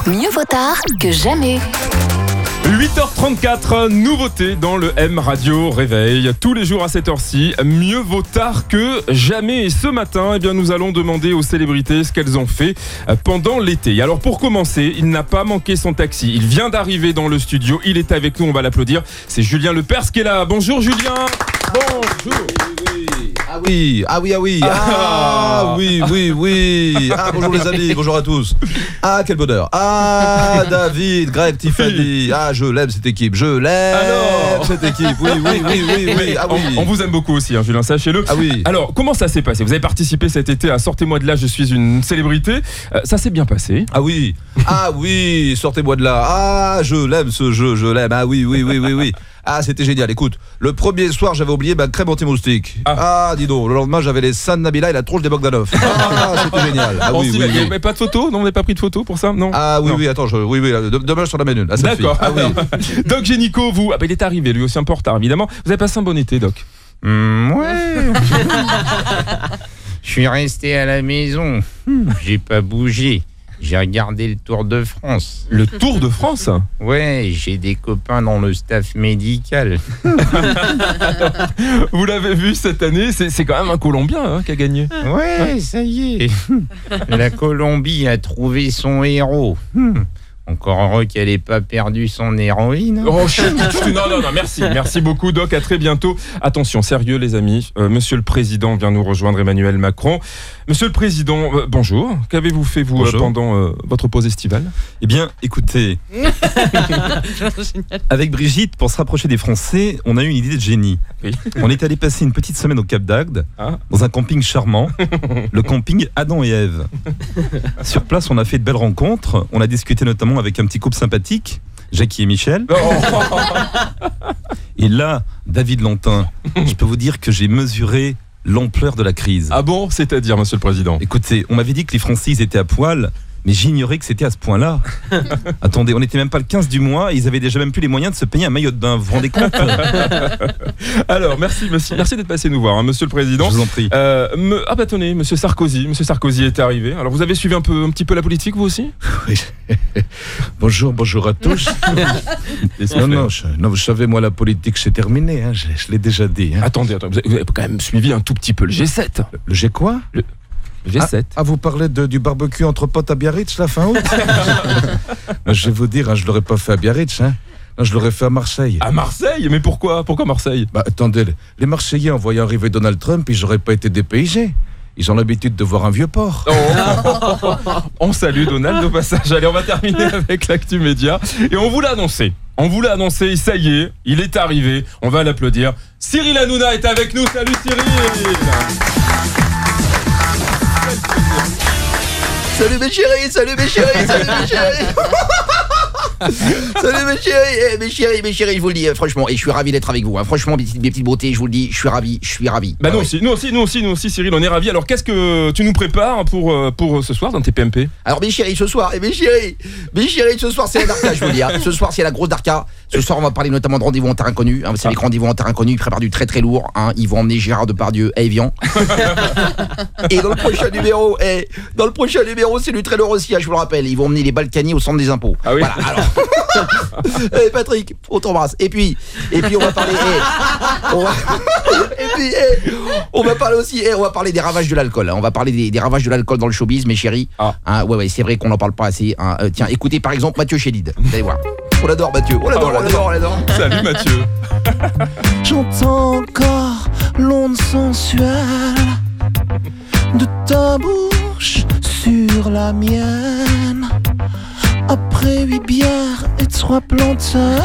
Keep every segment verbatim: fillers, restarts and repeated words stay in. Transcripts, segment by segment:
Mieux vaut tard que jamais. huit heures trente-quatre, nouveauté dans le M Radio Réveil. Tous les jours à cette heure-ci, mieux vaut tard que jamais. Et ce matin, eh bien, nous allons demander aux célébrités ce qu'elles ont fait pendant l'été. Alors pour commencer, il n'a pas manqué son taxi. Il vient d'arriver dans le studio. Il est avec nous, on va l'applaudir. C'est Julien Lepers qui est là. Bonjour Julien. Bonjour. Ah oui, ah oui, ah oui, ah oui, oui, oui. Ah bonjour les amis, bonjour à tous. Ah quel bonheur. Ah David, Greg, Tiffany. Ah je l'aime cette équipe, je l'aime Alors cette équipe. Oui, oui, oui, oui, oui. Ah oui. On, on vous aime beaucoup aussi, hein, Julien, sachez-le. Ah oui. Alors comment ça s'est passé? Vous avez participé cet été à Sortez-moi de là, je suis une célébrité. Euh, ça s'est bien passé? Ah oui, ah oui, sortez-moi de là. Ah je l'aime ce jeu, je l'aime. Ah oui, oui, oui, oui, oui. Ah c'était génial, écoute, le premier soir j'avais oublié ma crème anti-moustique. Ah. ah dis donc, le lendemain j'avais les seins de Nabila et la tronche des Bogdanov. Ah c'était génial. Ah bon, oui, si, oui, mais, oui. mais pas de photos? Non, vous n'avez pas pris de photos pour ça? Non. Ah oui, non. oui, attends, je, oui, oui, demain je t'en amène une. Ah, D'accord. Ah oui. Doc Génico, vous, ah bah, il est arrivé, lui aussi un peu en retard évidemment. Vous avez passé un bon été, Doc? Mmh, ouais. Je suis resté à la maison. J'ai pas bougé. J'ai regardé le Tour de France. Le Tour de France? Ouais, j'ai des copains dans le staff médical. Vous l'avez vu cette année, c'est, c'est quand même un Colombien hein, qui a gagné. Ouais, ça y est. La Colombie a trouvé son héros. Encore heureux qu'elle n'ait pas perdu son héroïne. Oh, chut, chut, non, non, non, merci. Merci beaucoup, Doc. À très bientôt. Attention, sérieux, les amis. Euh, Monsieur le Président vient nous rejoindre, Emmanuel Macron. Monsieur le Président, euh, bonjour. Qu'avez-vous fait, vous, euh, pendant euh, votre pause estivale? Eh bien, écoutez, avec Brigitte, pour se rapprocher des Français, on a eu une idée de génie. Oui. On est allé passer une petite semaine au Cap d'Agde, Ah. dans un camping charmant, le camping Adam et Ève. Sur place, on a fait de belles rencontres. On a discuté notamment avec un petit couple sympathique, Jackie et Michel. Oh. Et là, David Lantin, je peux vous dire que j'ai mesuré l'ampleur de la crise. Ah bon, c'est-à-dire, Monsieur le Président? Écoutez, on m'avait dit que les Français ils étaient à poil, mais j'ignorais que c'était à ce point-là. Attendez, on n'était même pas le quinze du mois, et ils avaient déjà même plus les moyens de se payer un maillot de bain. Vous vous rendez compte? Alors, merci, merci, merci d'être passé nous voir, hein, Monsieur le Président. Je vous en prie. Euh, me, ah bah tenez, Monsieur Sarkozy, Monsieur Sarkozy est arrivé. Alors, vous avez suivi un peu, un petit peu la politique, vous aussi? Oui. Bonjour, bonjour à tous. non, non, je, non, vous savez, moi, la politique, c'est terminé. Hein, je, je l'ai déjà dit. Hein. Attendez, attendez, vous avez, vous avez quand même suivi un tout petit peu le G sept. Le, le G quoi? Le G sept. Ah, ah, vous parlez de, du barbecue entre potes à Biarritz, la fin août? Je vais vous dire, hein, je l'aurais pas fait à Biarritz. Hein. Non, je l'aurais fait à Marseille. À Marseille? Mais pourquoi? Pourquoi Marseille? Bah, attendez, les Marseillais, en voyant arriver Donald Trump, ils n'auraient pas été dépaysés. Ils ont l'habitude de voir un vieux port. Oh. On salue Donald au passage. Allez, on va terminer avec l'actu média. Et on vous l'a annoncé. On vous l'a annoncé, ça y est, il est arrivé. On va l'applaudir. Cyril Hanouna est avec nous. Salut Cyril. Salut mes chéris, salut mes chéris, salut mes chéris. Salut mes chéris, eh, mes chéris, mes chéris, je vous le dis euh, franchement, et je suis ravi d'être avec vous. Hein. Franchement, mes petites, mes petites beautés, je vous le dis, je suis ravi, je suis ravi. Bah ah, nous ouais. aussi, nous aussi, nous aussi, nous aussi, Cyril, on est ravis. Alors qu'est-ce que tu nous prépares pour, pour ce soir dans tes P M P? Alors mes chéris, ce soir, et mes chéris, mes chéris, ce soir c'est la Darka, je vous le dis. Hein. Ce soir c'est la grosse Darka. Ce soir on va parler notamment de Rendez-vous en terrain inconnu. Hein. Vous savez que Rendez-vous en terrain inconnu, ils préparent du très très lourd. Hein. Ils vont emmener Gérard Depardieu à Évian. Et dans le prochain numéro, eh, dans le prochain numéro, c'est du très lourd aussi. Hein, je vous le rappelle, ils vont emmener les Balkany au centre des impôts. Ah oui. Voilà. Alors. Eh Patrick, on t'embrasse. Et puis, et puis on va parler. Eh, on va, et puis, eh, on va parler aussi. Eh, on va parler des ravages de l'alcool. Hein. On va parler des, des ravages de l'alcool dans le showbiz, mes chéris. Ah. Hein, ouais, ouais, c'est vrai qu'on n'en parle pas assez. Hein. Euh, tiens, écoutez par exemple Mathieu Chédid. Vous allez voir. On l'adore, Mathieu. On l'adore, Ah, on l'adore, on l'adore. Salut Mathieu. J'entends encore l'onde sensuelle de ta bouche sur la mienne. Après huit bières et trois planteurs,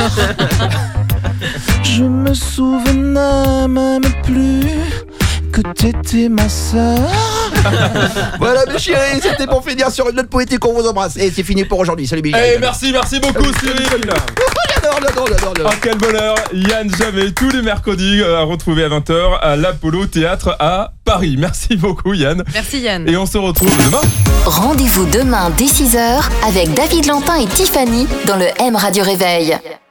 je me souvenais même plus que t'étais ma sœur. Voilà mes chéris, c'était pour finir sur une note poétique, on vous embrasse. Et c'est fini pour aujourd'hui. Salut mes chéris. Eh, merci, merci beaucoup Cyril. J'adore, j'adore, j'adore, j'adore. Ah, quel bonheur. Yann Jamet, tous les mercredis, à retrouver à vingt heures à l'Apollo Théâtre à Paris. Merci beaucoup Yann. Merci Yann. Et on se retrouve demain. Rendez-vous demain dès six heures avec David Lantin et Tiffany dans le M Radio Réveil.